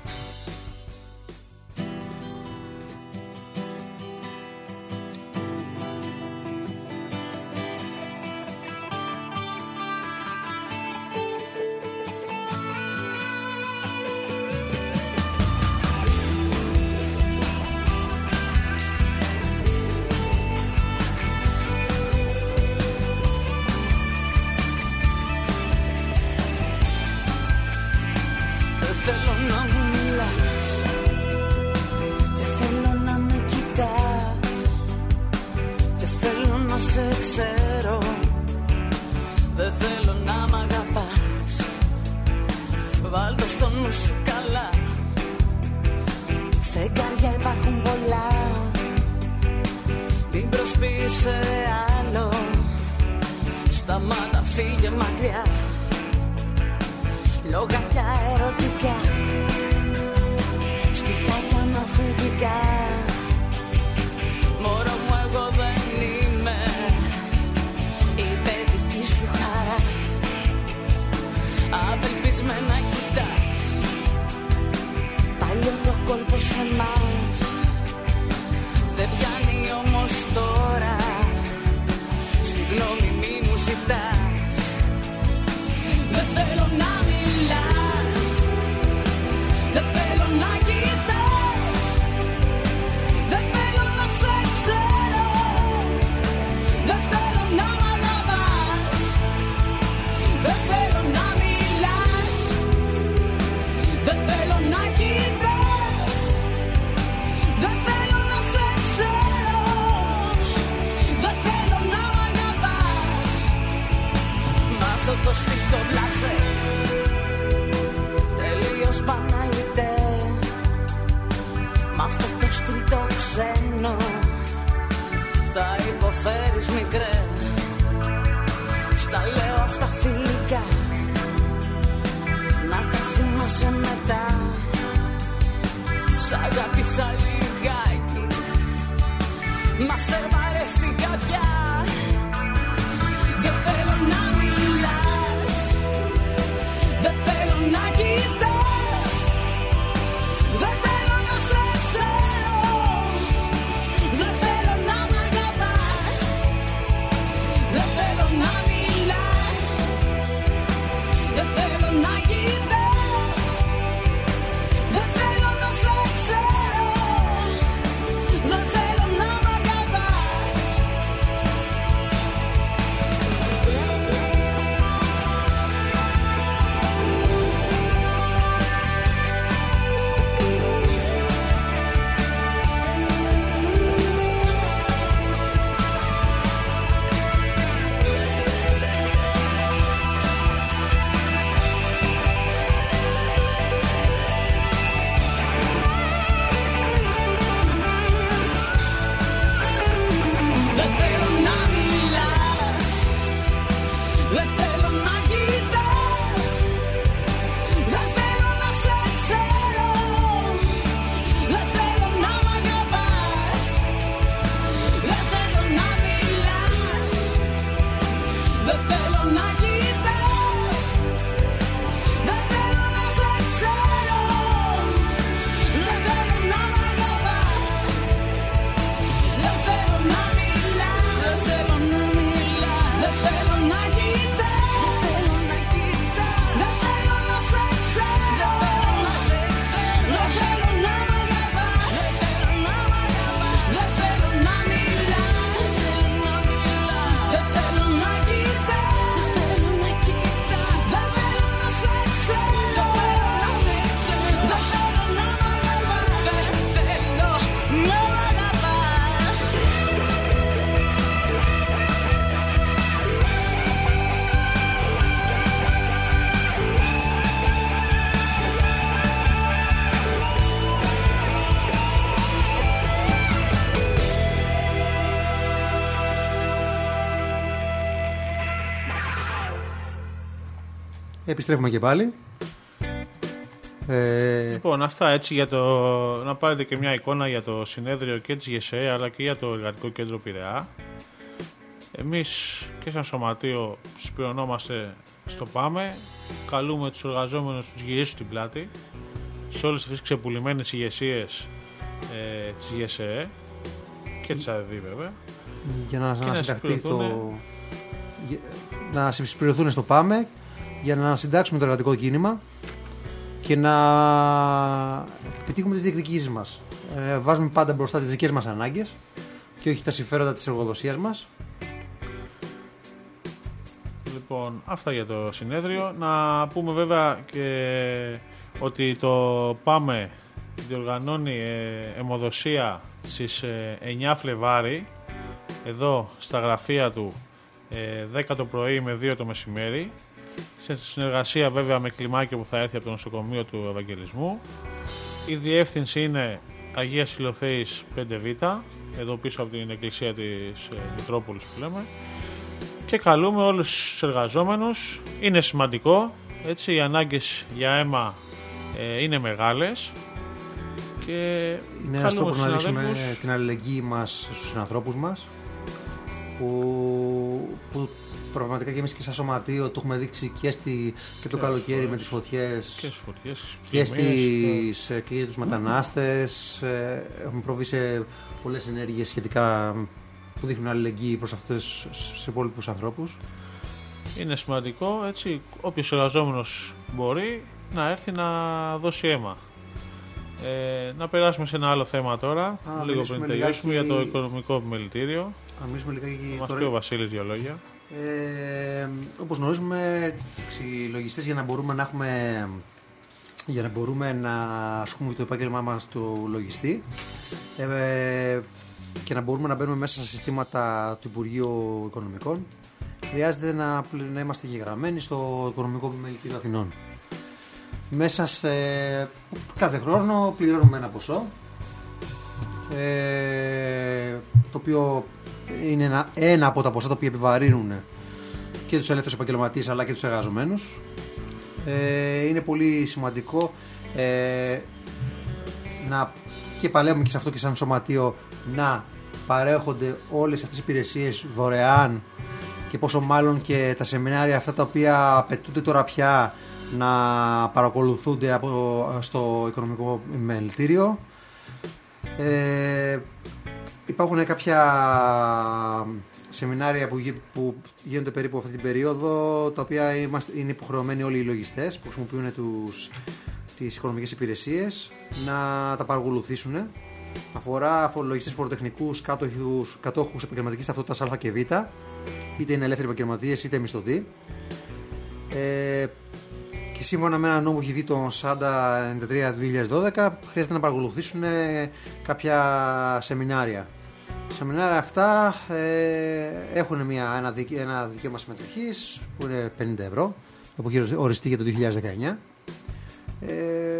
Δεν θέλω να μιλάς σ' αγάπησα λιγάκι, μα σε βαρέθηκα πια. Δεν θέλω να μιλάς, δεν θέλω να κοιτάς, δεν θέλω να σε ξέρω, δεν θέλω να μ' αγαπάς. Δεν θέλω να μιλάς, δεν θέλω να κοιτάς, δεν θέλω να σε ξέρω, δεν θέλω να μ' αγαπάς. Δεν θέλω να μιλάς, δεν θέλω να κοιτάς, δεν θέλω να σε ξέρω, δεν θέλω να μ' αγαπάς. Δεν θέλω να μιλάς, δεν θέλω να κοιτάς, δεν θέλω να σε ξέρω, δεν θέλω να μ' αγαπάς. Δεν θέλω να μιλάς, δεν θέλω να μιλάς, δεν θέλω να κοιτάς, δεν θέλω να σε ξέρω, δεν θέλω να μ' αγαπάς. Δεν θέλω να μιλάς, δεν θέλω να κοιτάς, δεν θέλω να σε ξέρω, δεν θέλω να μ' αγαπάς. Δεν θέλω να μ' αγαπάς. Επιστρέφουμε και πάλι. Ε, Λοιπόν, αυτά έτσι για το. Να πάρετε και μια εικόνα για το συνέδριο και της ΓΕΣΕ αλλά και για το Εργατικό Κέντρο Πειραιά. Εμείς και σαν σωματείο συμπληρωνόμαστε στο ΠΑΜΕ. Καλούμε τους εργαζόμενους να τους γυρίσουν την πλάτη σε όλες αυτές τις ξεπουλημένες ηγεσίες ε, της ΓΕΣΕ και της ΑΔΕ βέβαια. για να, Και να να συνταχθεί το. συμπληρωθούν. για- Να συμπληρωθούν στο ΠΑΜΕ για να συντάξουμε το εργατικό κίνημα και να επιτύχουμε τις διεκδικήσεις μας. Ε, βάζουμε πάντα μπροστά τις δικές μας ανάγκες και όχι τα συμφέροντα της εργοδοσίας μας. Λοιπόν, αυτά για το συνέδριο. Να πούμε βέβαια και ότι το ΠΑΜΕ διοργανώνει ε, αιμοδοσία στις ε, εννιά Φλεβάρι εδώ στα γραφεία του ε, δέκα το πρωί με δύο το μεσημέρι, σε συνεργασία βέβαια με κλιμάκιο που θα έρθει από το νοσοκομείο του Ευαγγελισμού. Η διεύθυνση είναι Αγία Συλλοθέης πέντε β, εδώ πίσω από την εκκλησία της ε, Μητρόπολης που λέμε. Και καλούμε όλους τους εργαζόμενους. Είναι σημαντικό, έτσι, οι ανάγκες για αίμα ε, είναι μεγάλες και Είναι ένας τρόπος να δείξουμε την αλληλεγγύη μας στους συνανθρώπους μας που, που πραγματικά και εμείς και σαν σωματείο το έχουμε δείξει και, στη, και το Και καλοκαίρι φορές. με τις φωτιές και στις φωτιές και, πλημμύρες, στις, και για τους μετανάστες. Ε, έχουμε προβεί σε πολλές ενέργειες σχετικά που δείχνουν αλληλεγγύη προς αυτούς τους υπόλοιπους ανθρώπους. Είναι σημαντικό, έτσι, όποιος εργαζόμενος μπορεί να έρθει να δώσει αίμα. Ε, να περάσουμε σε ένα άλλο θέμα τώρα, Α, λίγο μιλήσουμε πριν τελειώσουμε, λιγάκι- για το οικονομικό επιμελητήριο. Να μιλήσουμε λιγάκι Μας τώρα. πει ο Βασίλης δύο λόγια. Ε, όπως γνωρίζουμε, οι λογιστές για να μπορούμε να έχουμε για να μπορούμε να ασχολούμε το επάγγελμά μας του λογιστή ε, και να μπορούμε να μπαίνουμε μέσα στα συστήματα του Υπουργείου Οικονομικών, χρειάζεται να, να είμαστε εγγεγραμμένοι στο Οικονομικό Επιμελητήριο Αθηνών. Μέσα σε κάθε χρόνο πληρώνουμε ένα ποσό, ε, το οποίο είναι ένα, ένα από τα ποσά τα οποία επιβαρύνουν και τους ελεύθερους επαγγελματίες αλλά και τους εργαζομένους. Ε, είναι πολύ σημαντικό ε, να, και παλεύουμε και σε αυτό και σαν σωματείο, να παρέχονται όλες αυτές οι υπηρεσίες δωρεάν, και πόσο μάλλον και τα σεμινάρια αυτά τα οποία απαιτούνται τώρα πια να παρακολουθούνται από, στο οικονομικό μελητήριο. Ε, υπάρχουν κάποια σεμινάρια που, που γίνονται περίπου αυτή την περίοδο, τα οποία είμαστε, είναι υποχρεωμένοι όλοι οι λογιστές που χρησιμοποιούν τους, τις οικονομικές υπηρεσίες να τα παρακολουθήσουν. Αφορά λογιστές φοροτεχνικούς, κάτοχους, κατόχους επαγγελματικής ταυτότητας Α και Β, είτε είναι ελεύθεροι επαγγελματίες είτε μισθωτοί. Ε, και σύμφωνα με ένα νόμο που έχει βγει τον σαράντα ενενήντα τρία του δύο χιλιάδες δώδεκα, χρειάζεται να παρακολουθήσουν κάποια σεμινάρια. Τα σεμινάρια αυτά ε, έχουν μια, ένα, δικαι, ένα δικαίωμα συμμετοχής που είναι πενήντα ευρώ, που έχει οριστεί για το δύο χιλιάδες δεκαεννιά. Ε,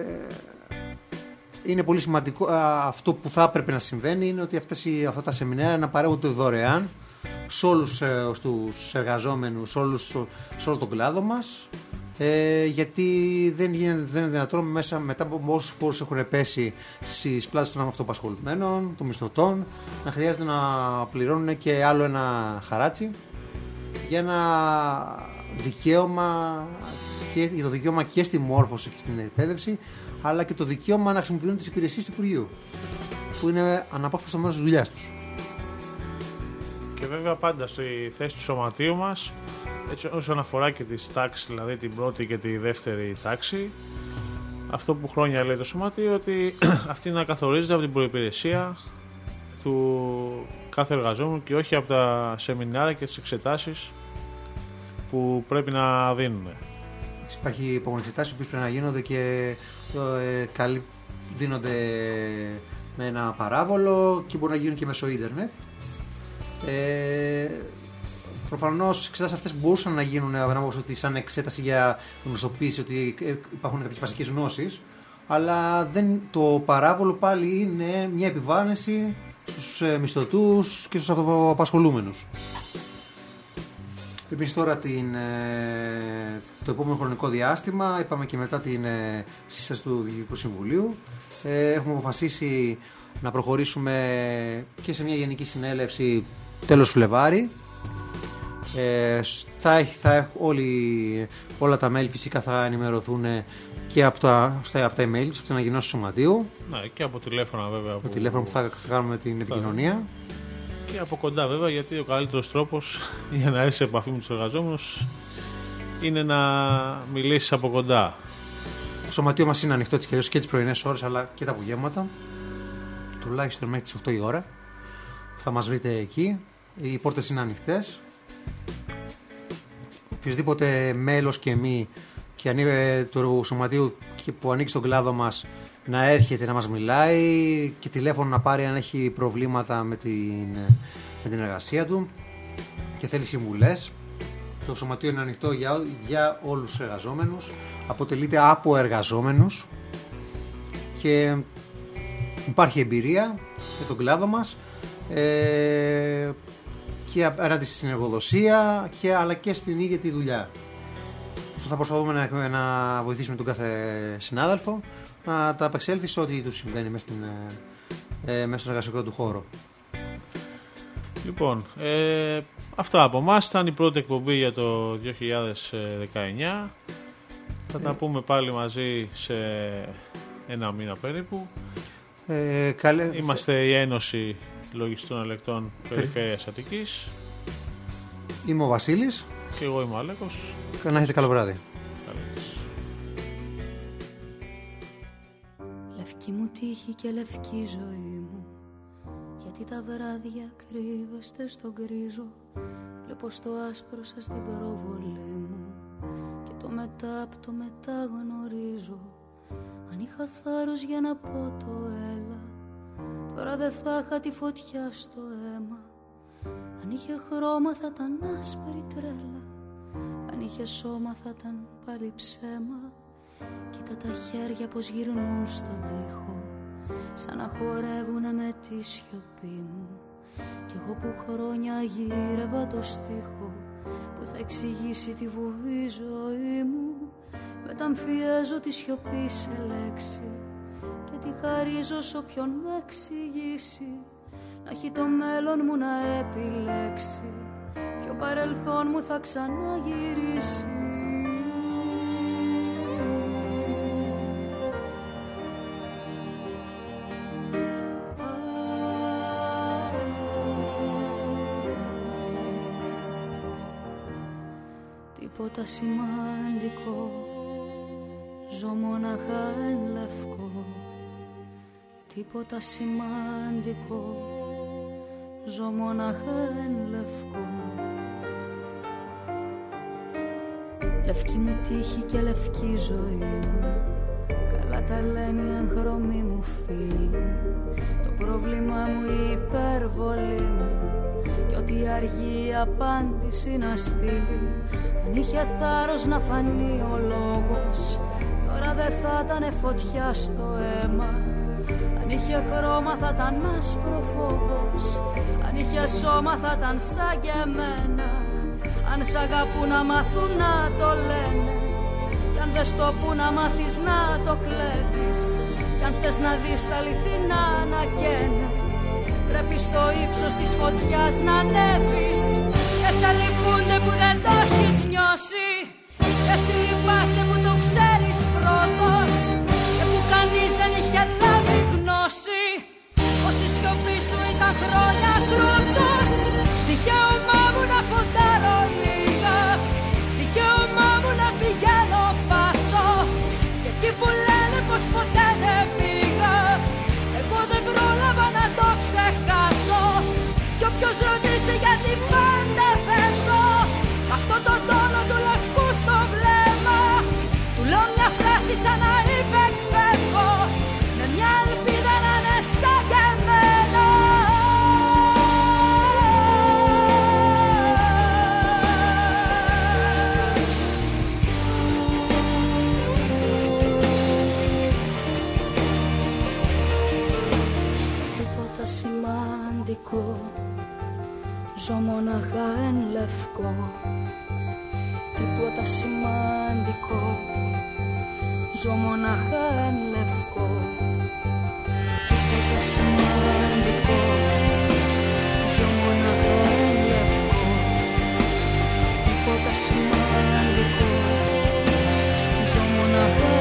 είναι πολύ σημαντικό. Α, αυτό που θα έπρεπε να συμβαίνει είναι ότι αυτές οι, αυτά τα σεμινάρια να παρέχονται δωρεάν σε όλους ε, τους εργαζόμενους, σε, όλους, σε όλο τον κλάδο μας, ε, γιατί δεν, γίνεται, δεν είναι δυνατόν μέσα, μετά από όσους φόρους έχουν πέσει στις πλάτες των αυτοαπασχολουμένων, των μισθωτών, να χρειάζεται να πληρώνουν και άλλο ένα χαράτσι για ένα δικαίωμα, και, για το δικαίωμα και στη μόρφωση και στην εκπαίδευση, αλλά και το δικαίωμα να χρησιμοποιούν τις υπηρεσίες του Υπουργείου, που είναι αναπόσπαστο μέρος της δουλειάς τους. Και βέβαια πάντα στη θέση του σωματείου μας, έτσι όσον αφορά και τις τάξεις, δηλαδή την πρώτη και τη δεύτερη τάξη, αυτό που χρόνια λέει το σωματείο, ότι αυτή να καθορίζεται από την προϋπηρεσία του κάθε εργαζόμενου και όχι από τα σεμινάρια και τις εξετάσεις που πρέπει να δίνουν. Υπάρχει υπομονεξετάσεις που πρέπει να γίνονται και ε, καλύ, δίνονται με ένα παράβολο και μπορεί να γίνουν και μέσω ίντερνετ. Ε, προφανώς οι εξετάσεις αυτές μπορούσαν να γίνουν ότι σαν εξέταση για γνωστοποίηση ότι υπάρχουν κάποιες βασικές γνώσεις, αλλά δεν, το παράβολο πάλι είναι μια επιβάρυνση στους μισθωτούς και στους αυτοαπασχολούμενους. Επίσης τώρα την, το επόμενο χρονικό διάστημα, είπαμε και μετά την σύσταση του Διοικητικού Συμβουλίου, έχουμε αποφασίσει να προχωρήσουμε και σε μια γενική συνέλευση τέλος Φλεβάρι. Ε, θα, θα όλοι, όλα τα μέλη φυσικά θα ενημερωθούν και από τα, από τα email, από τις ανακοινώσεις του σωματείου. Ναι, και από τηλέφωνα βέβαια. Από που... τηλέφωνο που θα, θα κάνουμε την επικοινωνία. Και από κοντά βέβαια, γιατί ο καλύτερος τρόπος για να έρθεις σε επαφή με τους εργαζόμενους είναι να μιλήσεις από κοντά. Το σωματείο μας είναι ανοιχτό και τις πρωινές ώρες αλλά και τα απογεύματα, τουλάχιστον μέχρι τις οκτώ η ώρα. Θα μας βρείτε εκεί. Οι πόρτες είναι ανοιχτές. Οποιοδήποτε μέλος και μη και ανοίγει του σωματείου που ανοίξει στον κλάδο μας να έρχεται να μας μιλάει και τηλέφωνο να πάρει αν έχει προβλήματα με την, με την εργασία του και θέλει συμβουλές. Το σωματείο είναι ανοιχτό για, για όλους τους εργαζόμενους. Αποτελείται από εργαζόμενους και υπάρχει εμπειρία για τον κλάδο μας, ε, και απέναντι στην εργοδοσία και, αλλά και στην ίδια τη δουλειά. Θα προσπαθούμε να, να βοηθήσουμε τον κάθε συνάδελφο να τα απεξέλθει σε ό,τι του συμβαίνει μέσα, στην, ε, μέσα στον εργασιακό του χώρο. Λοιπόν, ε, αυτά από εμάς. Ήταν η πρώτη εκπομπή για το δύο χιλιάδες δεκαεννιά. Θα ε, τα πούμε πάλι μαζί σε ένα μήνα περίπου. Ε, καλέ... Είμαστε η Ένωση Λογιστών Ελεκτών Περιφέρειας Αττικής. Είμαι ο Βασίλης. Και εγώ είμαι ο Αλέκος. Να έχετε καλό βράδυ. Λευκή μου τύχη και λευκή ζωή μου, γιατί τα βράδια κρύβεστε στον γκρίζο. Βλέπω στο άσπρο σας την προβολή μου και το μετά απ' το μετά γνωρίζω. Αν είχα θάρρος για να πω το έλα, τώρα δεν θα είχα τη φωτιά στο αίμα. Αν είχε χρώμα θα ήταν άσπρη τρέλα, αν είχε σώμα θα ήταν πάλι ψέμα. Κοίτα τα χέρια πως γυρνούν στον τοίχο, σαν να χορεύουνε με τη σιωπή μου. Κι εγώ που χρόνια γύρευα το στίχο που θα εξηγήσει τη βουβή ζωή μου, μεταμφιέζω τη σιωπή σε λέξη και τη χαρίζω σ' όποιον με εξηγήσει, να έχει το μέλλον μου να επιλέξει, ποιο παρελθόν μου θα ξαναγυρίσει. Τίποτα σημαντικό, ζω μοναχά εν λευκό. Τίποτα σημαντικό, ζω μοναχά εν λευκό. Λευκή μου τύχη και λευκή ζωή μου, καλά τα λένε οι εγχρωμοί μου φίλοι. Το πρόβλημά μου η υπερβολή μου, κι ό,τι αργεί η απάντηση να στείλει. Αν είχε θάρρος να φανεί ο λόγος, τώρα δεν θα ήταν φωτιά στο αίμα. Αν είχε χρώμα θα ήταν άσπρο φόβος, αν είχε σώμα θα ήταν σαν και εμένα. Αν σ' αγαπούν να μάθουν να το λένε, κι αν δεν στο που να μάθεις να το κλέβεις, κι αν θες να δεις τα αληθινά να καίνε, πρέπει στο ύψος της φωτιάς να ανέβεις. Και σε λυπούνται που δεν το έχεις νιώσει, και σε λυπάσαι που το ξέρεις πρώτος, και που κανείς δεν είχε λάβει γνώση, πως η σιωπή σου ήταν χρόνια κρούτος. Δικαίωμά μου να φοντάρω λίγα, δικαίωμά μου να πηγαίνω πάσο, και εκεί που λένε πως ποτέ δεν πήγα, εγώ δεν πρόλαβα να το ξεχάσω. Κι όποιος ρωτήσει γιατί πάντα φεύγω, μ' αυτό το τόνο του λευκού στο βλέμμα, του λέω μια φράση σαν να υπεκφεύγω, με μια ελπίδα να είναι σαν και εμένα. Τίποτα σημαντικό, ζω μοναχά εν λευκό. Τίποτα σημαντικό, ζω μοναχά εν λευκό. Τίποτα σημαντικό, ζω μοναχά εν λευκό. Τίποτα σημαντικό, ζω μοναχά